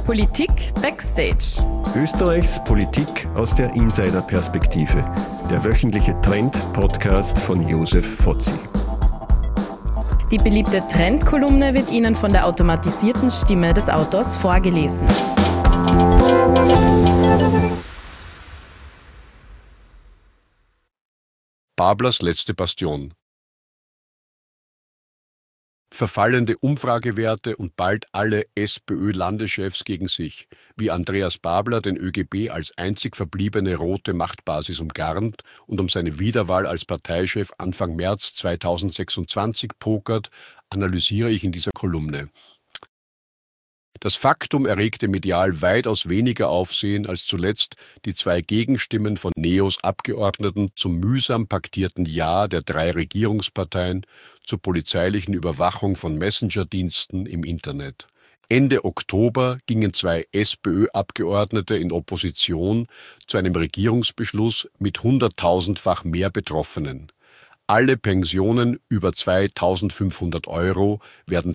Politik Backstage. Österreichs Politik aus der Insider-Perspektive. Der wöchentliche Trend-Podcast von Josef Fotzi. Die beliebte Trendkolumne wird Ihnen von der automatisierten Stimme des Autors vorgelesen. Bablers letzte Bastion. Verfallende Umfragewerte und bald alle SPÖ-Landeschefs gegen sich, wie Andreas Babler den ÖGB als einzig verbliebene rote Machtbasis umgarnt und um seine Wiederwahl als Parteichef Anfang März 2026 pokert, analysiere ich in dieser Kolumne. Das Faktum erregte medial weitaus weniger Aufsehen als zuletzt die zwei Gegenstimmen von Neos Abgeordneten zum mühsam paktierten Ja der drei Regierungsparteien zur polizeilichen Überwachung von Messenger-Diensten im Internet. Ende Oktober gingen zwei SPÖ-Abgeordnete in Opposition zu einem Regierungsbeschluss mit 100.000-fach mehr Betroffenen. Alle Pensionen über 2.500 € werden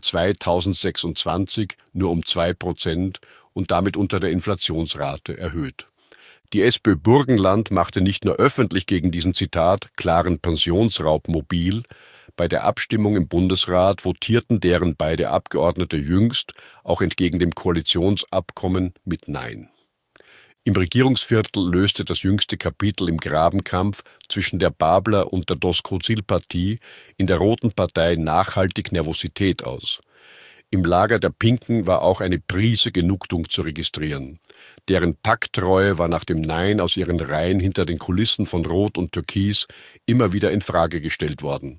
2026 nur um 2% und damit unter der Inflationsrate erhöht. Die SPÖ Burgenland machte nicht nur öffentlich gegen diesen, Zitat, klaren Pensionsraub mobil. Bei der Abstimmung im Bundesrat votierten deren beide Abgeordnete jüngst, auch entgegen dem Koalitionsabkommen, mit Nein. Im Regierungsviertel löste das jüngste Kapitel im Grabenkampf zwischen der Babler und der Doskozil-Partie in der Roten Partei nachhaltig Nervosität aus. Im Lager der Pinken war auch eine Prise Genugtuung zu registrieren. Deren Pakttreue war nach dem Nein aus ihren Reihen hinter den Kulissen von Rot und Türkis immer wieder in Frage gestellt worden.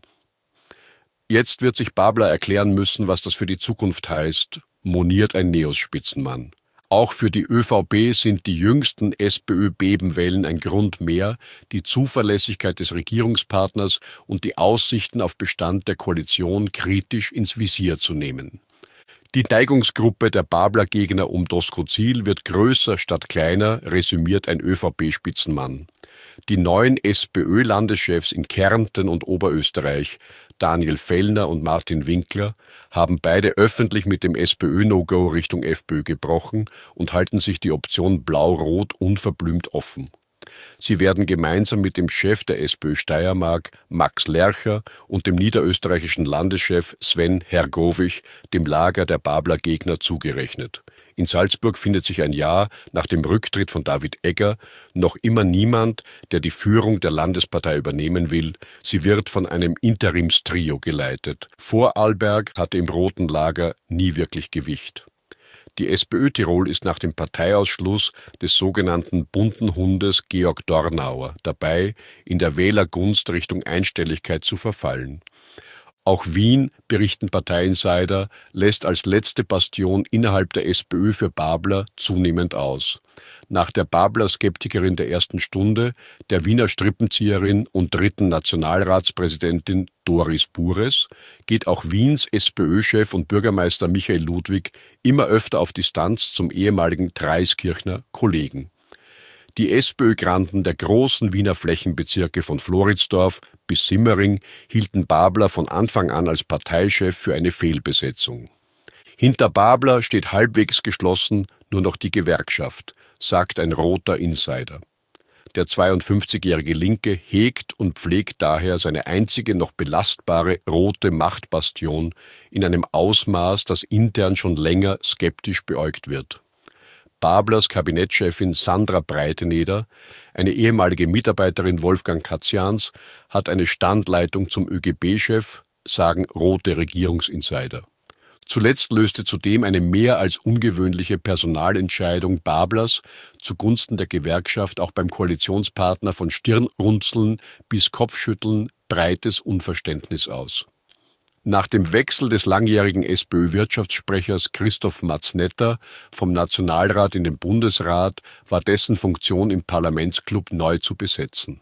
Jetzt wird sich Babler erklären müssen, was das für die Zukunft heißt, moniert ein Neos-Spitzenmann. Auch für die ÖVP sind die jüngsten SPÖ-Bebenwellen ein Grund mehr, die Zuverlässigkeit des Regierungspartners und die Aussichten auf Bestand der Koalition kritisch ins Visier zu nehmen. Die Neigungsgruppe der Babler-Gegner um Doskozil wird größer statt kleiner, resümiert ein ÖVP-Spitzenmann. Die neuen SPÖ-Landeschefs in Kärnten und Oberösterreich, Daniel Fellner und Martin Winkler, haben beide öffentlich mit dem SPÖ-No-Go Richtung FPÖ gebrochen und halten sich die Option Blau-Rot unverblümt offen. Sie werden gemeinsam mit dem Chef der SPÖ Steiermark, Max Lercher, und dem niederösterreichischen Landeschef Sven Hergovich dem Lager der Babler-Gegner zugerechnet. In Salzburg findet sich ein Jahr nach dem Rücktritt von David Egger noch immer niemand, der die Führung der Landespartei übernehmen will. Sie wird von einem Interimstrio geleitet. Vorarlberg hatte im roten Lager nie wirklich Gewicht. Die SPÖ Tirol ist nach dem Parteiausschluss des sogenannten bunten Hundes Georg Dornauer dabei, in der Wählergunst Richtung Einstelligkeit zu verfallen. Auch Wien, berichten Parteiinsider, lässt als letzte Bastion innerhalb der SPÖ für Babler zunehmend aus. Nach der Babler-Skeptikerin der ersten Stunde, der Wiener Strippenzieherin und dritten Nationalratspräsidentin Doris Bures, geht auch Wiens SPÖ-Chef und Bürgermeister Michael Ludwig immer öfter auf Distanz zum ehemaligen Dreiskirchner Kollegen. Die SPÖ-Granden der großen Wiener Flächenbezirke von Floridsdorf bis Simmering hielten Babler von Anfang an als Parteichef für eine Fehlbesetzung. Hinter Babler steht halbwegs geschlossen nur noch die Gewerkschaft, sagt ein roter Insider. Der 52-jährige Linke hegt und pflegt daher seine einzige noch belastbare rote Machtbastion in einem Ausmaß, das intern schon länger skeptisch beäugt wird. Bablers Kabinettschefin Sandra Breiteneder, eine ehemalige Mitarbeiterin Wolfgang Katzians, hat eine Standleitung zum ÖGB-Chef, sagen rote Regierungsinsider. Zuletzt löste zudem eine mehr als ungewöhnliche Personalentscheidung Bablers zugunsten der Gewerkschaft auch beim Koalitionspartner von Stirnrunzeln bis Kopfschütteln breites Unverständnis aus. Nach dem Wechsel des langjährigen SPÖ-Wirtschaftssprechers Christoph Matznetter vom Nationalrat in den Bundesrat war dessen Funktion im Parlamentsclub neu zu besetzen.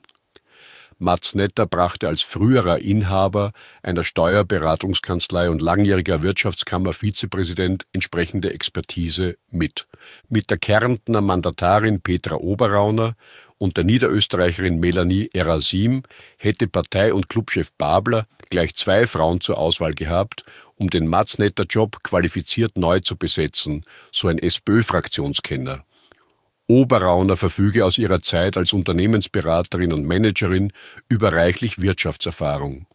Matznetter brachte als früherer Inhaber einer Steuerberatungskanzlei und langjähriger Wirtschaftskammer-Vizepräsident entsprechende Expertise mit. Mit der Kärntner Mandatarin Petra Oberrauner und der Niederösterreicherin Melanie Erasim hätte Partei- und Clubchef Babler gleich zwei Frauen zur Auswahl gehabt um den Matznetter-Job qualifiziert neu zu besetzen, so ein SPÖ-Fraktionskenner. Oberrauner verfüge aus ihrer Zeit als Unternehmensberaterin und Managerin über reichlich Wirtschaftserfahrung.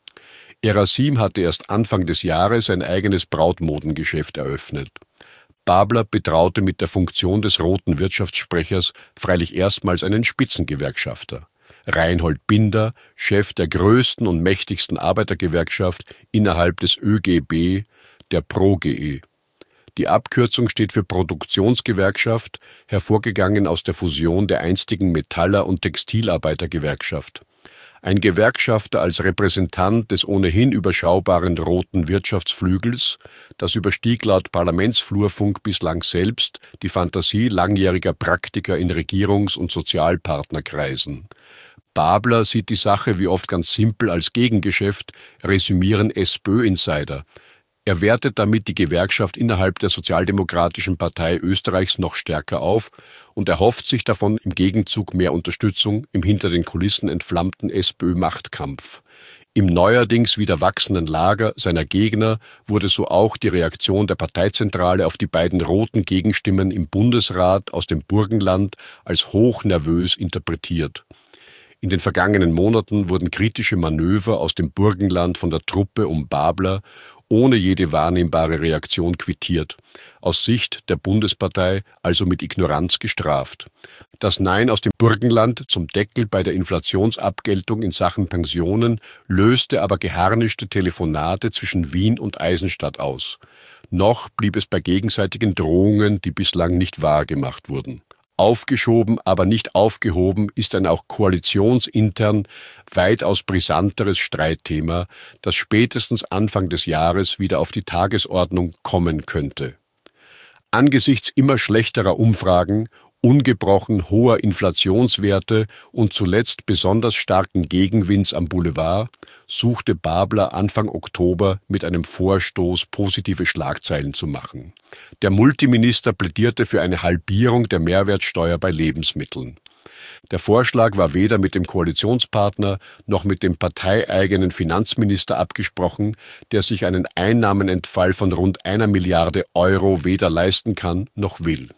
Erasim hatte erst Anfang des Jahres ein eigenes Brautmodengeschäft eröffnet. Babler betraute mit der Funktion des roten Wirtschaftssprechers freilich erstmals einen Spitzengewerkschafter. Reinhold Binder, Chef der größten und mächtigsten Arbeitergewerkschaft innerhalb des ÖGB, der ProGE. Die Abkürzung steht für Produktionsgewerkschaft, hervorgegangen aus der Fusion der einstigen Metaller- und Textilarbeitergewerkschaft. Ein Gewerkschafter als Repräsentant des ohnehin überschaubaren roten Wirtschaftsflügels, das überstieg laut Parlamentsflurfunk bislang selbst die Fantasie langjähriger Praktiker in Regierungs- und Sozialpartnerkreisen. Babler sieht die Sache wie oft ganz simpel als Gegengeschäft, resümieren SPÖ-Insider. Er wertet damit die Gewerkschaft innerhalb der Sozialdemokratischen Partei Österreichs noch stärker auf und erhofft sich davon im Gegenzug mehr Unterstützung im hinter den Kulissen entflammten SPÖ-Machtkampf. Im neuerdings wieder wachsenden Lager seiner Gegner wurde so auch die Reaktion der Parteizentrale auf die beiden roten Gegenstimmen im Bundesrat aus dem Burgenland als hochnervös interpretiert. In den vergangenen Monaten wurden kritische Manöver aus dem Burgenland von der Truppe um Babler ohne jede wahrnehmbare Reaktion quittiert, aus Sicht der Bundespartei also mit Ignoranz gestraft. Das Nein aus dem Burgenland zum Deckel bei der Inflationsabgeltung in Sachen Pensionen löste aber geharnischte Telefonate zwischen Wien und Eisenstadt aus. Noch blieb es bei gegenseitigen Drohungen, die bislang nicht wahrgemacht wurden. Aufgeschoben, aber nicht aufgehoben ist ein auch koalitionsintern weitaus brisanteres Streitthema, das spätestens Anfang des Jahres wieder auf die Tagesordnung kommen könnte. Angesichts immer schlechterer Umfragen, ungebrochen hoher Inflationswerte und zuletzt besonders starken Gegenwinds am Boulevard suchte Babler Anfang Oktober mit einem Vorstoß positive Schlagzeilen zu machen. Der Multiminister plädierte für eine Halbierung der Mehrwertsteuer bei Lebensmitteln. Der Vorschlag war weder mit dem Koalitionspartner noch mit dem parteieigenen Finanzminister abgesprochen, der sich einen Einnahmenentfall von rund 1 Milliarde Euro weder leisten kann noch will.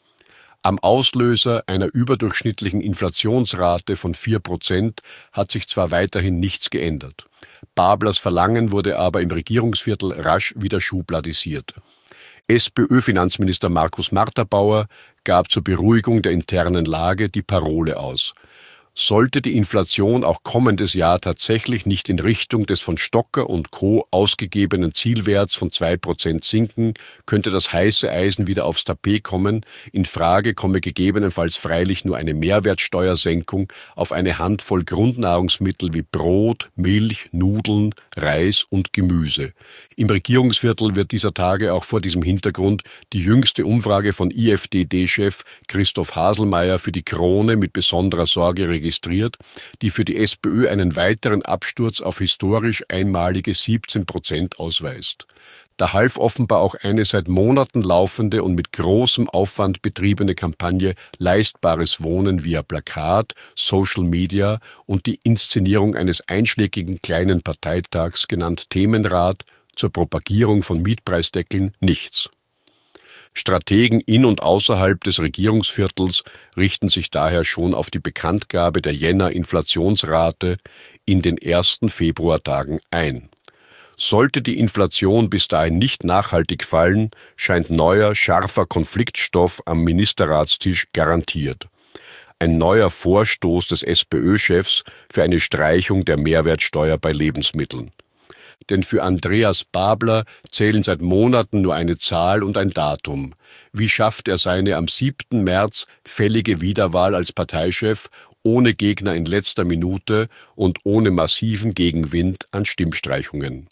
Am Auslöser einer überdurchschnittlichen Inflationsrate von 4% hat sich zwar weiterhin nichts geändert. Bablers Verlangen wurde aber im Regierungsviertel rasch wieder schubladisiert. SPÖ-Finanzminister Markus Marterbauer gab zur Beruhigung der internen Lage die Parole aus. Sollte die Inflation auch kommendes Jahr tatsächlich nicht in Richtung des von Stocker und Co. ausgegebenen Zielwerts von 2% sinken, könnte das heiße Eisen wieder aufs Tapet kommen. In Frage komme gegebenenfalls freilich nur eine Mehrwertsteuersenkung auf eine Handvoll Grundnahrungsmittel wie Brot, Milch, Nudeln, Reis und Gemüse. Im Regierungsviertel wird dieser Tage auch vor diesem Hintergrund die jüngste Umfrage von IFDD-Chef Christoph Haselmeier für die Krone mit besonderer Sorge registriert, die für die SPÖ einen weiteren Absturz auf historisch einmalige 17% ausweist. Da half offenbar auch eine seit Monaten laufende und mit großem Aufwand betriebene Kampagne Leistbares Wohnen via Plakat, Social Media und die Inszenierung eines einschlägigen kleinen Parteitags, genannt Themenrat, zur Propagierung von Mietpreisdeckeln nichts. Strategen in und außerhalb des Regierungsviertels richten sich daher schon auf die Bekanntgabe der Jänner-Inflationsrate in den ersten Februartagen ein. Sollte die Inflation bis dahin nicht nachhaltig fallen, scheint neuer, scharfer Konfliktstoff am Ministerratstisch garantiert. Ein neuer Vorstoß des SPÖ-Chefs für eine Streichung der Mehrwertsteuer bei Lebensmitteln. Denn für Andreas Babler zählen seit Monaten nur eine Zahl und ein Datum. Wie schafft er seine am 7. März fällige Wiederwahl als Parteichef ohne Gegner in letzter Minute und ohne massiven Gegenwind an Stimmstreichungen?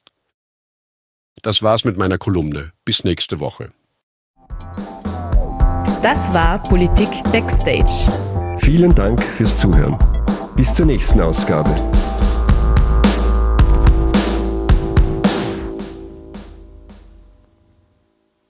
Das war's mit meiner Kolumne. Bis nächste Woche. Das war Politik Backstage. Vielen Dank fürs Zuhören. Bis zur nächsten Ausgabe.